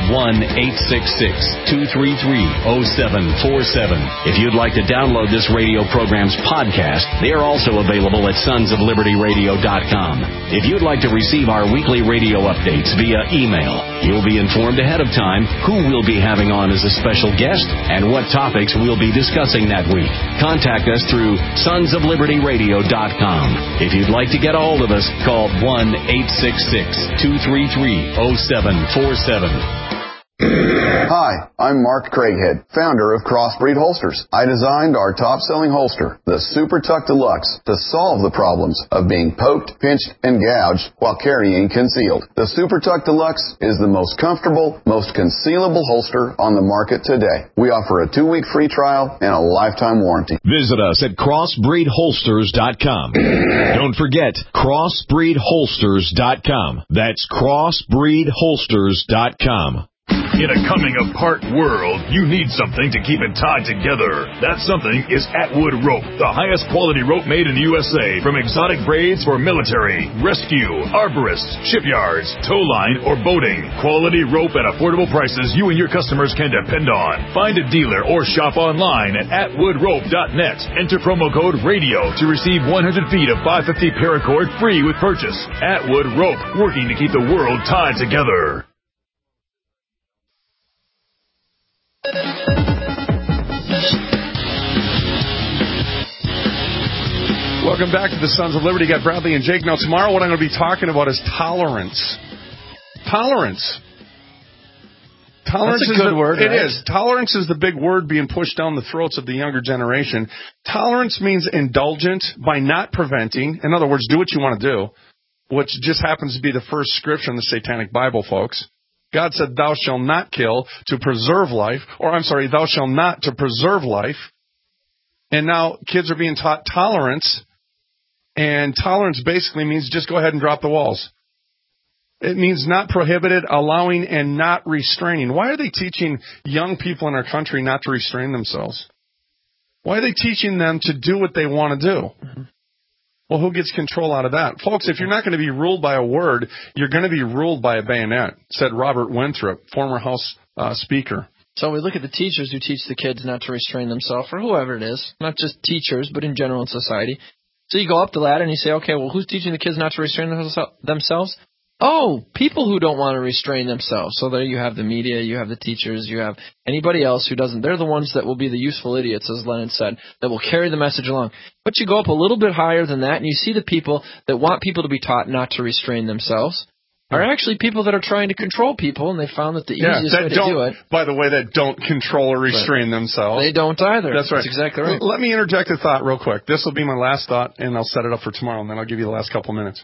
1-866-233-0747. If you'd like to download this radio program's podcast, they are also available at sonsoflibertyradio.com. If you'd like to receive our weekly radio updates via email, you'll be informed ahead of time who we'll be having on as a special guest and what topics we'll be discussing that week. Contact us through sonsoflibertyradio.com. If you'd like to get a hold of us, call 1-866-233-0747. Hi, I'm Mark Craighead, founder of Crossbreed Holsters. I designed our top-selling holster, the Super Tuck Deluxe, to solve the problems of being poked, pinched, and gouged while carrying concealed. The Super Tuck Deluxe is the most comfortable, most concealable holster on the market today. We offer a 2-week free trial and a lifetime warranty. Visit us at crossbreedholsters.com. Don't forget, crossbreedholsters.com. That's crossbreedholsters.com. In a coming-apart world, you need something to keep it tied together. That something is Atwood Rope, the highest quality rope made in the USA, from exotic braids for military, rescue, arborists, shipyards, tow line, or boating. Quality rope at affordable prices you and your customers can depend on. Find a dealer or shop online at atwoodrope.net. Enter promo code RADIO to receive 100 feet of 550 paracord free with purchase. Atwood Rope, working to keep the world tied together. Welcome back to the Sons of Liberty. Got Bradley and Jake. Now, tomorrow what I'm going to be talking about is tolerance. Tolerance. That's a good word, right? It is. Tolerance is the big word being pushed down the throats of the younger generation. Tolerance means indulgent by not preventing. In other words, do what you want to do, which just happens to be the first scripture in the Satanic Bible, folks. God said, thou shalt not kill to preserve life, thou shalt not to preserve life. And now kids are being taught tolerance, and tolerance basically means just go ahead and drop the walls. It means not prohibited, allowing, and not restraining. Why are they teaching young people in our country not to restrain themselves? Why are they teaching them to do what they want to do? Mm-hmm. Well, who gets control out of that? Folks, if you're not going to be ruled by a word, you're going to be ruled by a bayonet, said Robert Winthrop, former House Speaker. So we look at the teachers who teach the kids not to restrain themselves, or whoever it is, not just teachers, but in general in society. So you go up the ladder and you say, okay, well, who's teaching the kids not to restrain themselves? Oh, people who don't want to restrain themselves. So there you have the media, you have the teachers, you have anybody else who doesn't. They're the ones that will be the useful idiots, as Lennon said, that will carry the message along. But you go up a little bit higher than that, and you see the people that want people to be taught not to restrain themselves are actually people that are trying to control people, and they found that the easiest way to do it. By the way, that don't control or restrain themselves. They don't either. That's right. That's exactly right. Let me interject a thought real quick. This will be my last thought, and I'll set it up for tomorrow, and then I'll give you the last couple minutes.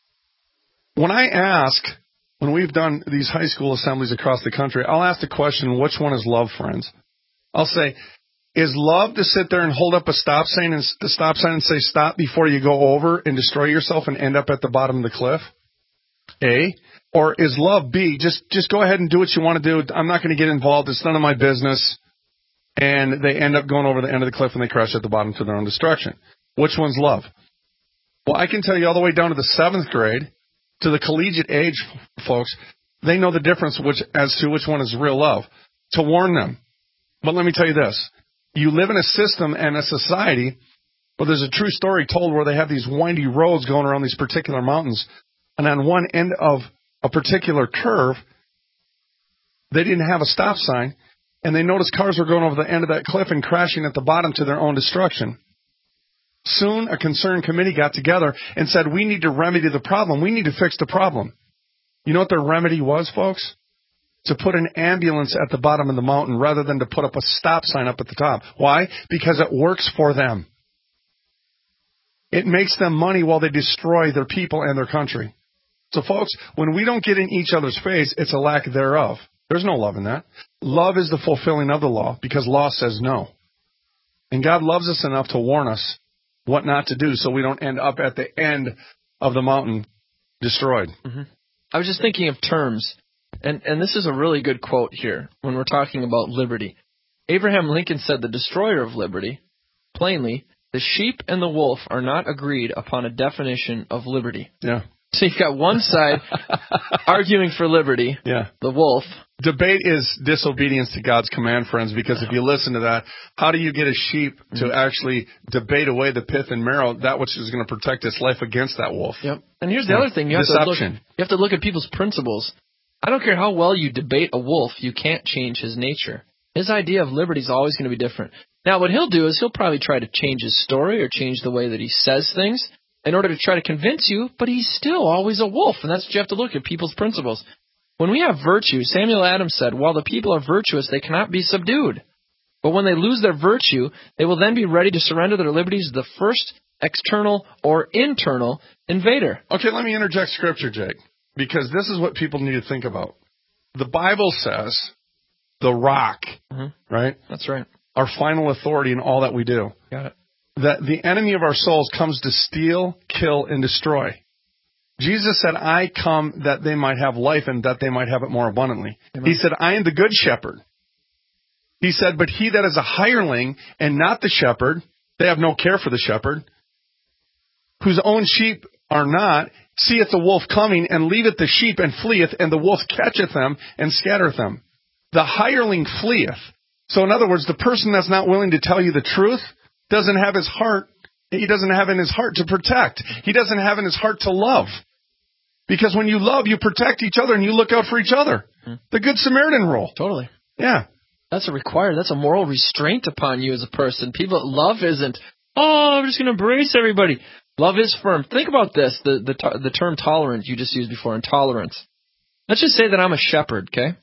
When we've done these high school assemblies across the country, I'll ask the question, which one is love, friends? I'll say, is love to sit there and hold up a stop sign and say stop before you go over and destroy yourself and end up at the bottom of the cliff? A. Or is love B, just go ahead and do what you want to do. I'm not going to get involved. It's none of my business. And they end up going over the end of the cliff and they crash at the bottom to their own destruction. Which one's love? Well, I can tell you all the way down to the 7th grade, to the collegiate age, folks, they know the difference as to which one is real love. To warn them. But let me tell you this. You live in a system and a society where there's a true story told where they have these windy roads going around these particular mountains. And on one end of a particular curve, They didn't have a stop sign, and they noticed cars were going over the end of that cliff and crashing at the bottom to their own destruction. Soon, a concerned committee got together and said, we need to remedy the problem. We need to fix the problem. You know what their remedy was, folks? To put an ambulance at the bottom of the mountain rather than to put up a stop sign up at the top. Why? Because it works for them. It makes them money while they destroy their people and their country. So, folks, when we don't get in each other's face, it's a lack thereof. There's no love in that. Love is the fulfilling of the law because law says no. And God loves us enough to warn us what not to do so we don't end up at the end of the mountain destroyed. Mm-hmm. I was just thinking of terms, and this is a really good quote here when we're talking about liberty. Abraham Lincoln said the destroyer of liberty, plainly, the sheep and the wolf are not agreed upon a definition of liberty. Yeah. So you've got one side arguing for liberty, the wolf. Debate is disobedience to God's command, friends, because if you listen to that, how do you get a sheep to actually debate away the pith and marrow, that which is going to protect its life against that wolf? Yep. And here's the other thing. You have to look at people's principles. I don't care how well you debate a wolf, you can't change his nature. His idea of liberty is always going to be different. Now, what he'll do is he'll probably try to change his story or change the way that he says things in order to try to convince you, but he's still always a wolf, and that's what you have to look at, people's principles. When we have virtue, Samuel Adams said, while the people are virtuous, they cannot be subdued. But when they lose their virtue, they will then be ready to surrender their liberties to the first external or internal invader. Okay, let me interject scripture, Jake, because this is what people need to think about. The Bible says the rock, right? That's right. Our final authority in all that we do. Got it. That the enemy of our souls comes to steal, kill, and destroy. Jesus said, I come that they might have life and that they might have it more abundantly. Amen. He said, I am the good shepherd. He said, but he that is a hireling and not the shepherd, they have no care for the shepherd, whose own sheep are not, seeth the wolf coming and leaveth the sheep and fleeth, and the wolf catcheth them and scattereth them. The hireling fleeth. So in other words, the person that's not willing to tell you the truth doesn't have his heart. He doesn't have in his heart to protect. He doesn't have in his heart to love. Because when you love, you protect each other and you look out for each other. The Good Samaritan rule. Totally. Yeah. That's a moral restraint upon you as a person. Love isn't, I'm just going to embrace everybody. Love is firm. Think about this, the term tolerant you just used before, intolerance. Let's just say that I'm a shepherd, okay?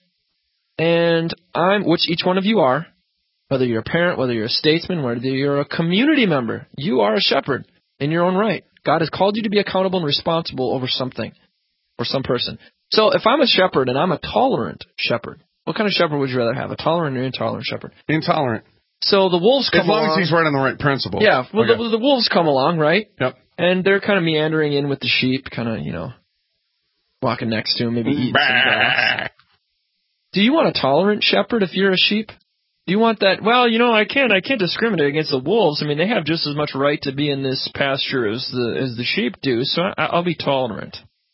And which each one of you are, whether you're a parent, whether you're a statesman, whether you're a community member, you are a shepherd in your own right. God has called you to be accountable and responsible over something or some person. So if I'm a shepherd and I'm a tolerant shepherd, what kind of shepherd would you rather have, a tolerant or intolerant shepherd? Intolerant. So the wolves come along. As long as he's right on the right principle. Yeah, well, okay. The wolves come along, right? Yep. And they're kind of meandering in with the sheep, kind of, walking next to him, maybe eating some grass. Do you want a tolerant shepherd if you're a sheep? Do you want that? Well, I can't discriminate against the wolves. I mean, they have just as much right to be in this pasture as the sheep do, so I'll be tolerant.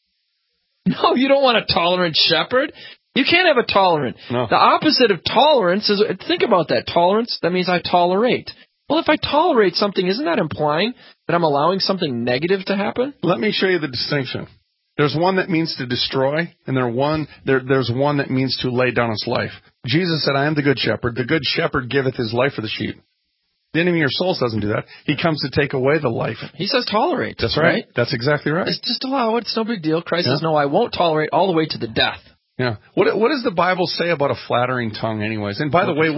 No, you don't want a tolerant shepherd. You can't have a tolerant. No. The opposite of tolerance is, think about that. Tolerance, that means I tolerate. Well, if I tolerate something, isn't that implying that I'm allowing something negative to happen? Let me show you the distinction. There's one that means to destroy, and there's one that means to lay down his life. Jesus said, I am the good shepherd. The good shepherd giveth his life for the sheep. The enemy of your souls doesn't do that. He comes to take away the life. He says tolerate. That's right. That's exactly right. It's just allow it. It's no big deal. Christ says, no, I won't tolerate all the way to the death. Yeah. What does the Bible say about a flattering tongue anyways? And by the way,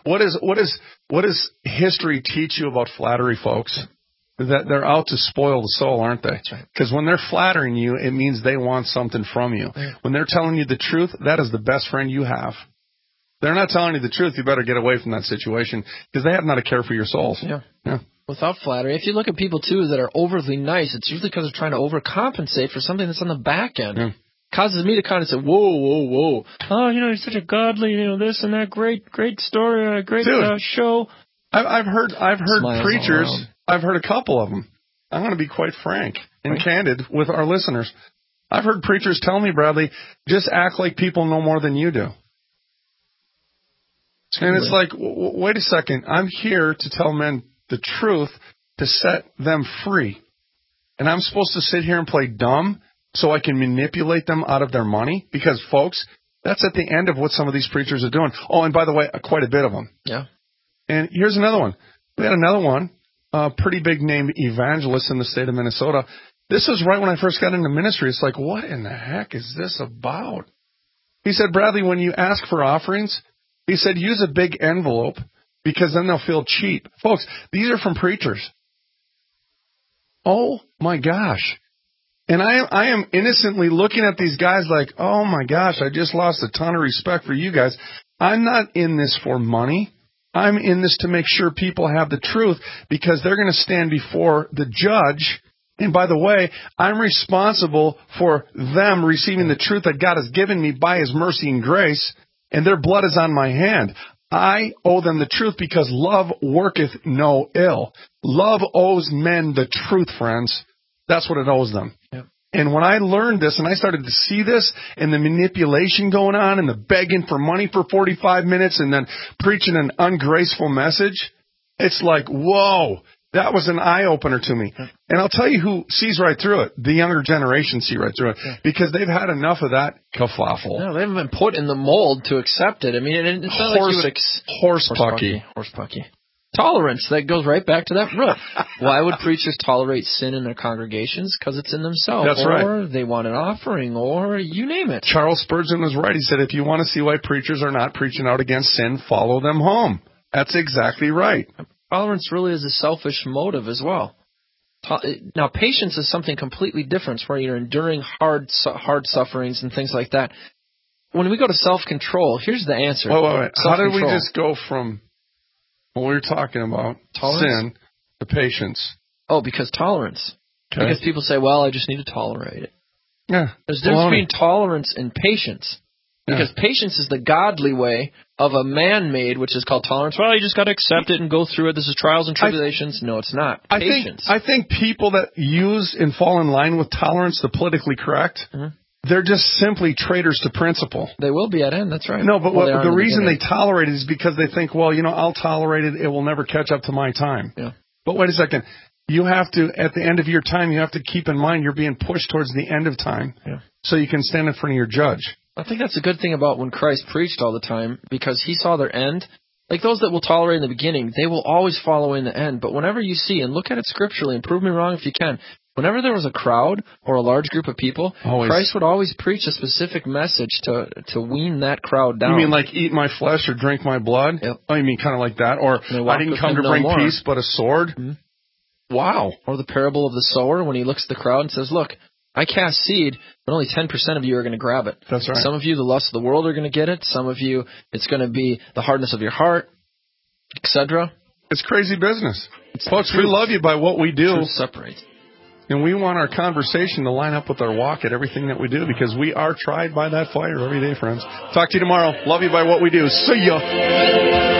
what does history teach you about flattery, folks? That they're out to spoil the soul, aren't they? That's right. Because when they're flattering you, it means they want something from you. Yeah. When they're telling you the truth, that is the best friend you have. They're not telling you the truth, you better get away from that situation because they have not a care for your souls. Yeah. Without flattery. If you look at people, too, that are overly nice, it's usually because they're trying to overcompensate for something that's on the back end. Yeah. Causes me to kind of say, whoa. Oh, you're such a godly, this and that great story, great show. I've heard preachers. I've heard a couple of them. I'm going to be quite frank and candid with our listeners. I've heard preachers tell me, Bradley, just act like people know more than you do. And it's like, wait a second. I'm here to tell men the truth to set them free. And I'm supposed to sit here and play dumb so I can manipulate them out of their money? Because, folks, That's at the end of what some of these preachers are doing. Oh, and by the way, quite a bit of them. Yeah. And here's another one. We had another one, a pretty big name evangelist in the state of Minnesota. This was right when I first got into ministry. It's like, what in the heck is this about? He said, Bradley, when you ask for offerings, he said, use a big envelope because then they'll feel cheap. Folks, these are from preachers. Oh, my gosh. And I am innocently looking at these guys like, oh, my gosh, I just lost a ton of respect for you guys. I'm not in this for money. I'm in this to make sure people have the truth because they're going to stand before the judge. And by the way, I'm responsible for them receiving the truth that God has given me by His mercy and grace, and their blood is on my hand. I owe them the truth because love worketh no ill. Love owes men the truth, friends. That's what it owes them. Yep. And when I learned this and I started to see this and the manipulation going on and the begging for money for 45 minutes and then preaching an ungraceful message, it's like, whoa, that was an eye-opener to me. Yep. And I'll tell you who sees right through it. The younger generation see right through it because they've had enough of that kerfuffle. No, they haven't been put in the mold to accept it. I mean, it's not like you would horse pucky. Tolerance, that goes right back to that root. Why would preachers tolerate sin in their congregations? Because it's in themselves. That's right. Or they want an offering, or you name it. Charles Spurgeon was right. He said, if you want to see why preachers are not preaching out against sin, follow them home. That's exactly right. Tolerance really is a selfish motive as well. Now, patience is something completely different, where you're enduring hard sufferings and things like that. When we go to self-control, here's the answer. Wait. How did we just go from what we were talking about, sin, to patience? Oh, because tolerance. Okay. Because people say, well, I just need to tolerate it. Yeah. There's a difference between tolerance and patience. Because patience is the godly way of a man-made, which is called tolerance. Well, you just got to accept it and go through it. This is trials and tribulations. No, it's not. Patience. I think people that use and fall in line with tolerance, the politically correct, they're just simply traitors to principle. They will be at end. That's right. No, but the reason they tolerate it is because they think, well, I'll tolerate it. It will never catch up to my time. Yeah. But wait a second. You have to, at the end of your time, you have to keep in mind you're being pushed towards the end of time so you can stand in front of your judge. I think that's a good thing about when Christ preached all the time, because He saw their end. Like those that will tolerate in the beginning, they will always follow in the end. But whenever you see, and look at it scripturally, and prove me wrong if you can, whenever there was a crowd or a large group of people, Christ would always preach a specific message to wean that crowd down. You mean like eat my flesh or drink my blood? Yep. Oh, you mean kind of like that? Or I didn't come to bring peace but a sword? Mm-hmm. Wow. Or the parable of the sower when he looks at the crowd and says, look, I cast seed, but only 10% of you are going to grab it. That's right. Some of you, the lust of the world, are going to get it. Some of you, it's going to be the hardness of your heart, etc. It's crazy business. Folks, we love you by what we do. Truth separates. And we want our conversation to line up with our walk at everything that we do, because we are tried by that fire every day, friends. Talk to you tomorrow. Love you by what we do. See ya.